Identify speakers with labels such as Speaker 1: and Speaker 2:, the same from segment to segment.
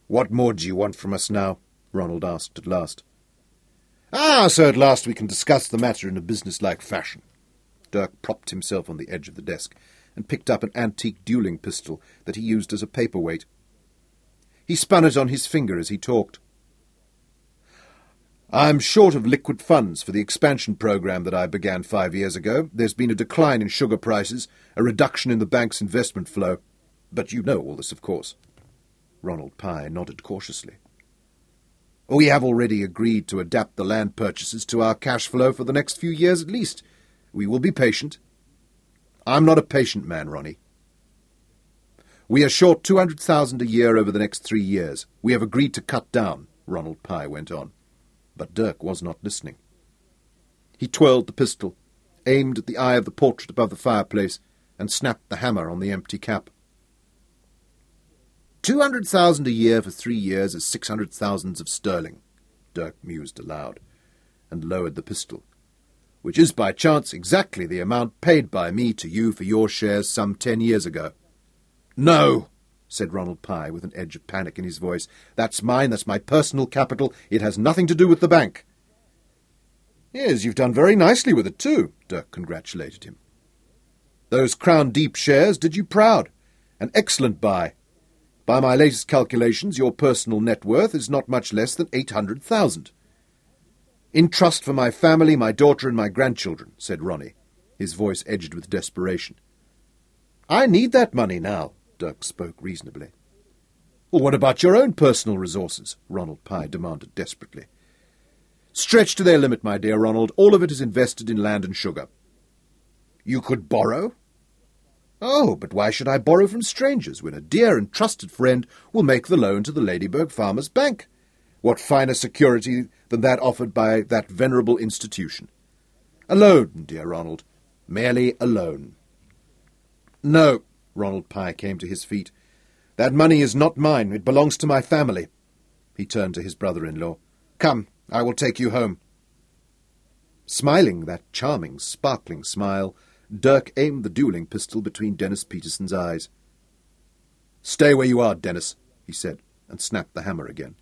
Speaker 1: "What more do you want from us now?" Ronald asked at last. "Ah, so at last we can discuss the matter in a businesslike fashion." Dirk propped himself on the edge of the desk and picked up an antique dueling pistol that he used as a paperweight. He spun it on his finger as he talked. "I'm short of liquid funds for the expansion program that I began 5 years ago. There's been a decline in sugar prices, a reduction in the bank's investment flow. But you know all this, of course." Ronald Pye nodded cautiously. "We have already agreed to adapt the land purchases to our cash flow for the next few years at least. We will be patient." "I'm not a patient man, Ronnie." "We are short 200,000 a year over the next 3 years. We have agreed to cut down," Ronald Pye went on. But Dirk was not listening. He twirled the pistol, aimed at the eye of the portrait above the fireplace, and snapped the hammer on the empty cap. 200,000 a year for 3 years is 600,000 of sterling, Dirk mused aloud, and lowered the pistol, "which is by chance exactly the amount paid by me to you for your shares some 10 years ago. "No," said Ronald Pye, with an edge of panic in his voice. "That's mine, that's my personal capital. It has nothing to do with the bank." "Yes, you've done very nicely with it too," Dirk congratulated him. "Those Crown Deep shares did you proud. An excellent buy. By my latest calculations, your personal net worth is not much less than 800,000. "In trust for my family, my daughter and my grandchildren," said Ronnie, his voice edged with desperation. "I need that money now," Dirk spoke reasonably. "Well, what about your own personal resources?" Ronald Pye demanded desperately. "Stretched to their limit, my dear Ronald. All of it is invested in land and sugar." "You could borrow?" "Oh, but why should I borrow from strangers when a dear and trusted friend will make the loan to the Ladyburg Farmers' Bank? What finer security than that offered by that venerable institution? A loan, dear Ronald, merely a loan." "No," Ronald Pye came to his feet. "That money is not mine. It belongs to my family." He turned to his brother-in-law. "Come, I will take you home." Smiling that charming, sparkling smile, Dirk aimed the dueling pistol between Dennis Peterson's eyes. "Stay where you are, Dennis," he said, and snapped the hammer again.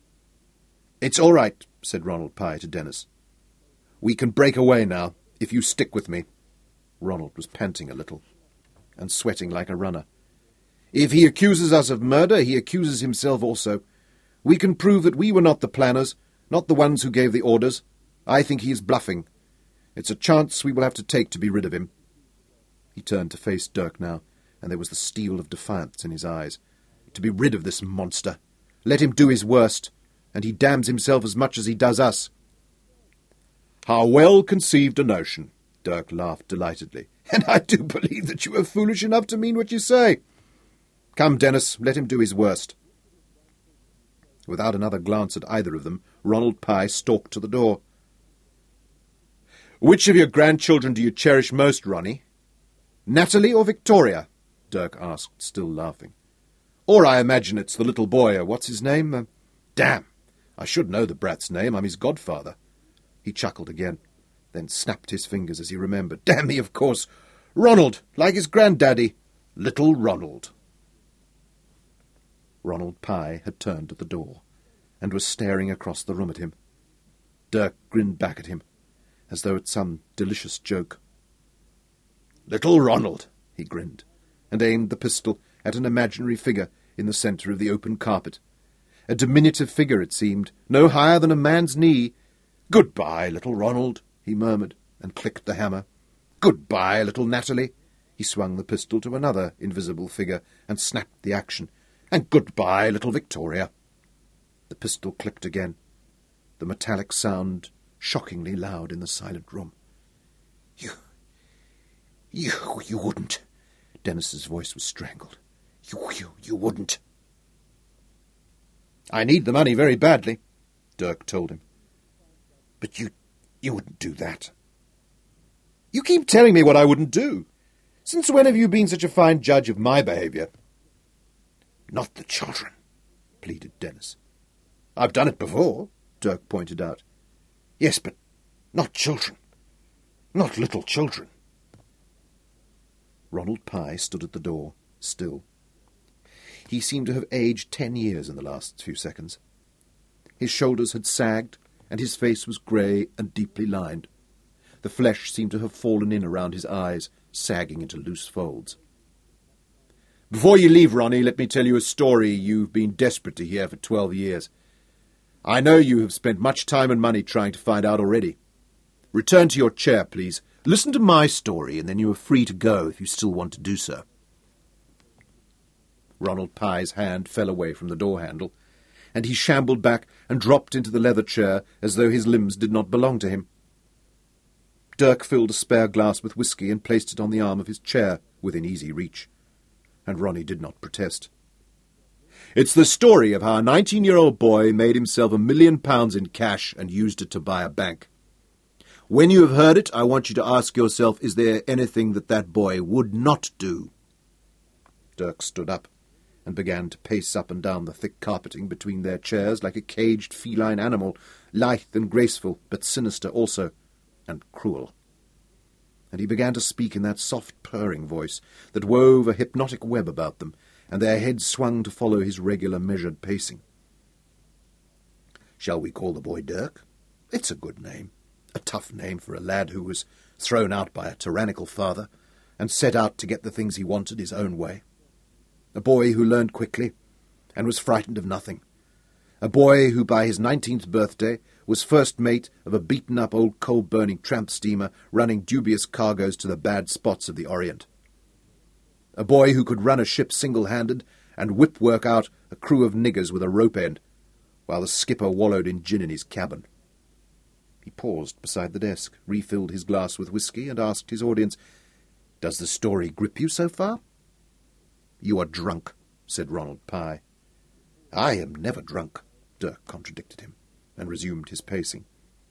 Speaker 1: "It's all right," said Ronald Pye to Dennis. "We can break away now, if you stick with me." Ronald was panting a little, and sweating like a runner. "If he accuses us of murder, he accuses himself also. We can prove that we were not the planners, not the ones who gave the orders. I think he is bluffing. It's a chance we will have to take to be rid of him." He turned to face Dirk now, and there was the steel of defiance in his eyes. "To be rid of this monster. Let him do his worst, and he damns himself as much as he does us." "How well conceived a notion," Dirk laughed delightedly. "And I do believe that you are foolish enough to mean what you say. Come, Dennis, let him do his worst." Without another glance at either of them, Ronald Pye stalked to the door. "Which of your grandchildren do you cherish most, Ronnie? Natalie or Victoria?" Dirk asked, still laughing. "Or I imagine it's the little boy, what's his name? Damn, I should know the brat's name, I'm his godfather." He chuckled again, then snapped his fingers as he remembered. "Damn me, of course. Ronald, like his granddaddy. Little Ronald." Ronald Pye had turned at the door, and was staring across the room at him. Dirk grinned back at him, as though at some delicious joke. "Little Ronald," he grinned, and aimed the pistol at an imaginary figure in the centre of the open carpet. A diminutive figure, it seemed, no higher than a man's knee. "Goodbye, little Ronald," he murmured, and clicked the hammer. "Goodbye, little Natalie." He swung the pistol to another invisible figure and snapped the action. "And goodbye, little Victoria." The pistol clicked again, the metallic sound shockingly loud in the silent room. You wouldn't." Dennis's voice was strangled. You wouldn't." "I need the money very badly," Dirk told him. "But you wouldn't do that." "You keep telling me what I wouldn't do. Since when have you been such a fine judge of my behaviour?" "Not the children," pleaded Dennis. "I've done it before," Dirk pointed out. "Yes, but not children. Not little children." Ronald Pye stood at the door, still. He seemed to have aged 10 years in the last few seconds. His shoulders had sagged, and his face was grey and deeply lined. The flesh seemed to have fallen in around his eyes, sagging into loose folds. "Before you leave, Ronnie, let me tell you a story you've been desperate to hear for 12 years. I know you have spent much time and money trying to find out already. Return to your chair, please. Listen to my story, and then you are free to go if you still want to do so." Ronald Pye's hand fell away from the door-handle, and he shambled back and dropped into the leather chair as though his limbs did not belong to him. Dirk filled a spare glass with whisky and placed it on the arm of his chair, within easy reach, and Ronnie did not protest. "It's the story of how a 19-year-old boy made himself £1 million in cash and used it to buy a bank. When you have heard it, I want you to ask yourself, is there anything that boy would not do?" Dirk stood up and began to pace up and down the thick carpeting between their chairs like a caged feline animal, lithe and graceful, but sinister also, and cruel. And he began to speak in that soft purring voice that wove a hypnotic web about them, and their heads swung to follow his regular measured pacing. "Shall we call the boy Dirk? It's a good name, a tough name for a lad who was thrown out by a tyrannical father and set out to get the things he wanted his own way. A boy who learned quickly and was frightened of nothing. A boy who by his 19th birthday was first mate of a beaten-up old coal-burning tramp steamer running dubious cargoes to the bad spots of the Orient. A boy who could run a ship single-handed and whip-work out a crew of niggers with a rope end, while the skipper wallowed in gin in his cabin." He paused beside the desk, refilled his glass with whisky, and asked his audience, "Does the story grip you so far?" "You are drunk," said Ronald Pye. "I am never drunk," Dirk contradicted him, and resumed his pacing.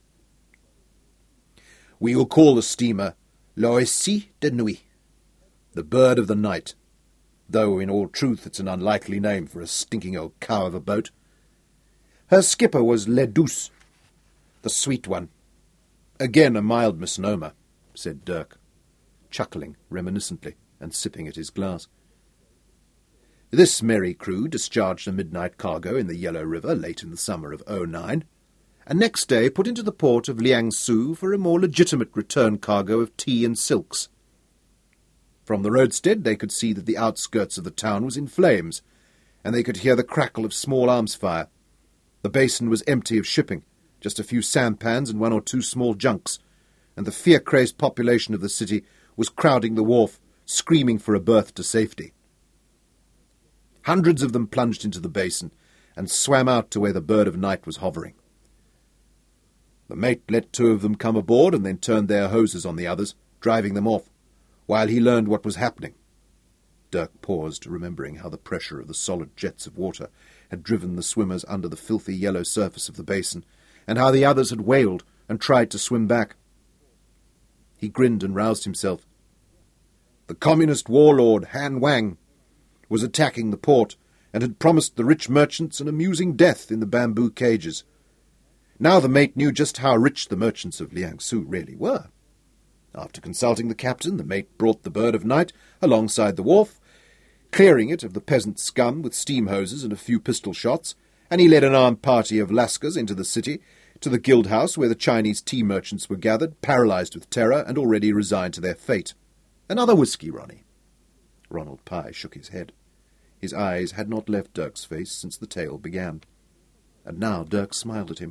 Speaker 1: "We will call the steamer L'Oasis de Nuit, the Bird of the Night, though in all truth it's an unlikely name for a stinking old cow of a boat. Her skipper was Le Douce, the Sweet One. Again a mild misnomer," said Dirk, chuckling reminiscently and sipping at his glass. "This merry crew discharged a midnight cargo in the Yellow River late in the summer of '09, and next day put into the port of Liangsu for a more legitimate return cargo of tea and silks. From the roadstead they could see that the outskirts of the town was in flames, and they could hear the crackle of small arms fire. The basin was empty of shipping, just a few sampans and 1 or 2 small junks, and the fear-crazed population of the city was crowding the wharf, screaming for a berth to safety. Hundreds of them plunged into the basin and swam out to where the Bird of Night was hovering. The mate let 2 of them come aboard and then turned their hoses on the others, driving them off, while he learned what was happening." Dirk paused, remembering how the pressure of the solid jets of water had driven the swimmers under the filthy yellow surface of the basin, and how the others had wailed and tried to swim back. He grinned and roused himself. "The communist warlord, Han Wang, was attacking the port, and had promised the rich merchants an amusing death in the bamboo cages. Now the mate knew just how rich the merchants of Liangsu really were. After consulting the captain, the mate brought the Bird of Night alongside the wharf, clearing it of the peasant scum with steam hoses and a few pistol shots, and he led an armed party of Lascars into the city, to the guild house where the Chinese tea merchants were gathered, paralysed with terror and already resigned to their fate. Another whisky, Ronnie?" Ronald Pye shook his head. His eyes had not left Dirk's face since the tale began, and now Dirk smiled at him.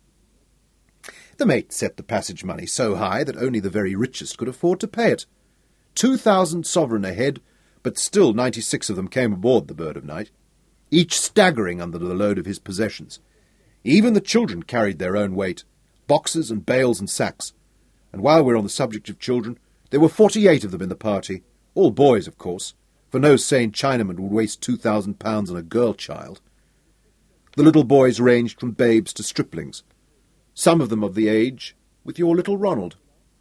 Speaker 1: "The mate set the passage money so high that only the very richest could afford to pay it. 2,000 sovereign a head, but still 96 of them came aboard the Bird of Night, each staggering under the load of his possessions. Even the children carried their own weight, boxes and bales and sacks, and while we're on the subject of children, there were 48 of them in the party, all boys, of course, for no sane Chinaman would waste £2,000 on a girl-child. The little boys ranged from babes to striplings, some of them of the age with your little Ronald."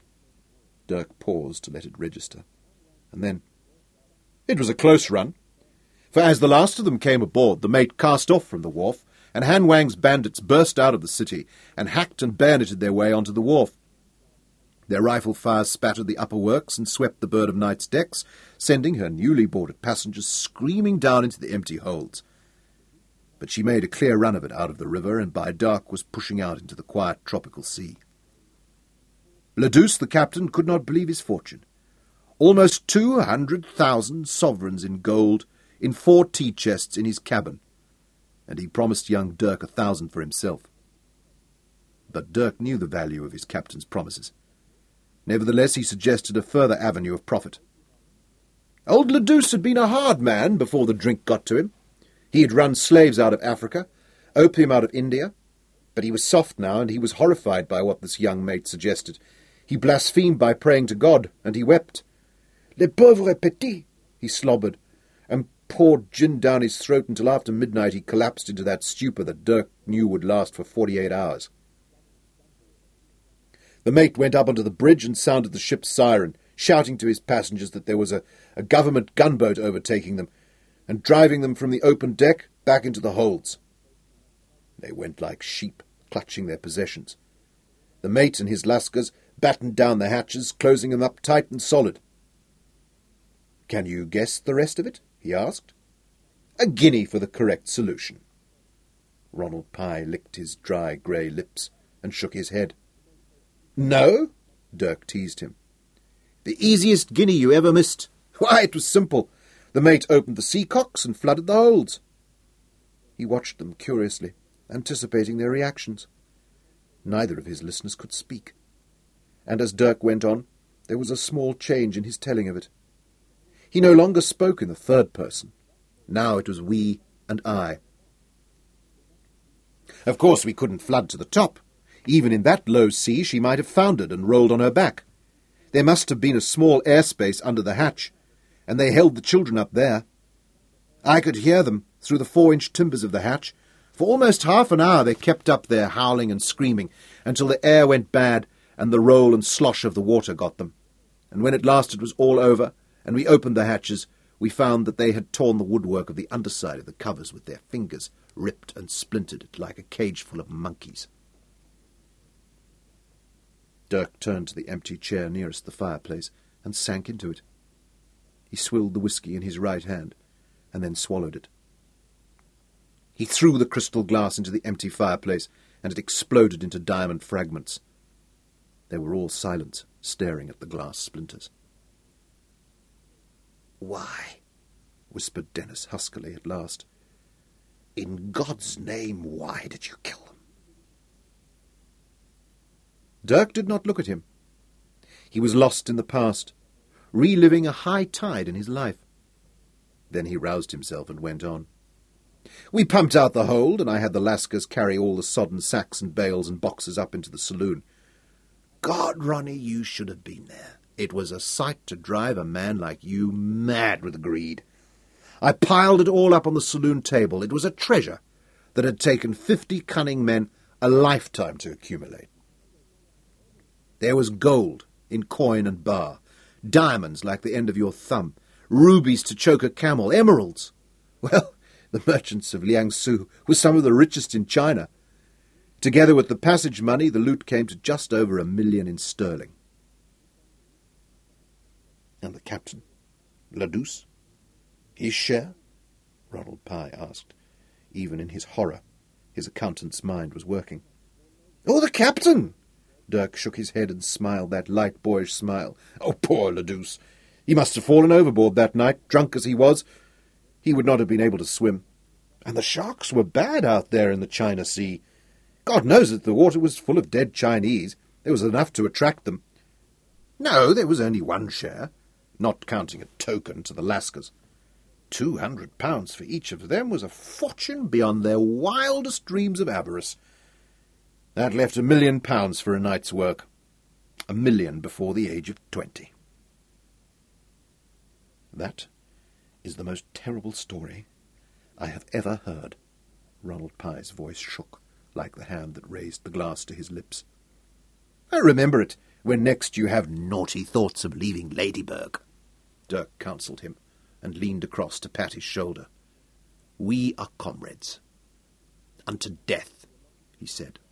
Speaker 1: Dirk paused to let it register, and then, "It was a close run, for as the last of them came aboard, the mate cast off from the wharf, and Han Wang's bandits burst out of the city and hacked and bayoneted their way onto the wharf. Their rifle fire spattered the upper works and swept the Bird of Night's decks, sending her newly boarded passengers screaming down into the empty holds. But she made a clear run of it out of the river, and by dark was pushing out into the quiet tropical sea. Ledouce, the captain, could not believe his fortune. Almost 200,000 sovereigns in gold in 4 tea chests in his cabin, and he promised young Dirk 1,000 for himself. But Dirk knew the value of his captain's promises. Nevertheless, he suggested a further avenue of profit. Old Ledouce had been a hard man before the drink got to him. He had run slaves out of Africa, opium out of India, but he was soft now, and he was horrified by what this young mate suggested. He blasphemed by praying to God, and he wept. "Le pauvre petit," he slobbered, and poured gin down his throat until after midnight he collapsed into that stupor that Dirk knew would last for 48 hours. The mate went up onto the bridge and sounded the ship's siren, shouting to his passengers that there was a government gunboat overtaking them and driving them from the open deck back into the holds. They went like sheep, clutching their possessions. The mate and his lascars battened down the hatches, closing them up tight and solid. "Can you guess the rest of it?" he asked. "A guinea for the correct solution." Ronald Pye licked his dry grey lips and shook his head. "No?" Dirk teased him. "The easiest guinea you ever missed. Why, it was simple. The mate opened the seacocks and flooded the holds." He watched them curiously, anticipating their reactions. Neither of his listeners could speak, and as Dirk went on, there was a small change in his telling of it. He no longer spoke in the third person. Now it was we and I. "Of course we couldn't flood to the top. Even in that low sea she might have foundered and rolled on her back. There must have been a small airspace under the hatch, and they held the children up there. I could hear them through the 4-inch timbers of the hatch. For almost half an hour they kept up there, howling and screaming, until the air went bad and the roll and slosh of the water got them. And when at last it was all over, and we opened the hatches, we found that they had torn the woodwork of the underside of the covers with their fingers, ripped and splintered it like a cage full of monkeys." Dirk turned to the empty chair nearest the fireplace and sank into it. He swilled the whisky in his right hand, and then swallowed it. He threw the crystal glass into the empty fireplace, and it exploded into diamond fragments. They were all silent, staring at the glass splinters. "Why?" whispered Dennis huskily at last. "In God's name, why did you kill them?" Dirk did not look at him. He was lost in the past, reliving a high tide in his life. Then he roused himself and went on. "We pumped out the hold, and I had the lascars carry all the sodden sacks and bales and boxes up into the saloon. God, Ronnie, you should have been there. It was a sight to drive a man like you mad with greed. I piled it all up on the saloon table. It was a treasure that had taken 50 cunning men a lifetime to accumulate. There was gold in coin and bar, diamonds like the end of your thumb, rubies to choke a camel, emeralds. Well, the merchants of Liangsu were some of the richest in China. Together with the passage money, the loot came to just over $1 million in sterling." "And the captain, Ledouce, his share?" Ronald Pye asked. Even in his horror, his accountant's mind was working. "Oh, the captain!" Dirk shook his head and smiled that light, boyish smile. "Oh, poor Ledouce! He must have fallen overboard that night, drunk as he was. He would not have been able to swim. And the sharks were bad out there in the China Sea. God knows that the water was full of dead Chinese. There was enough to attract them. No, there was only one share, not counting a token to the lascars. £200 for each of them was a fortune beyond their wildest dreams of avarice. That left £1 million for a night's work. $1 million before the age of 20. That is the most terrible story I have ever heard." Ronald Pye's voice shook like the hand that raised the glass to his lips. "Remember it when next you have naughty thoughts of leaving Ladybird," Dirk counselled him, and leaned across to pat his shoulder. "We are comrades. Unto death," he said.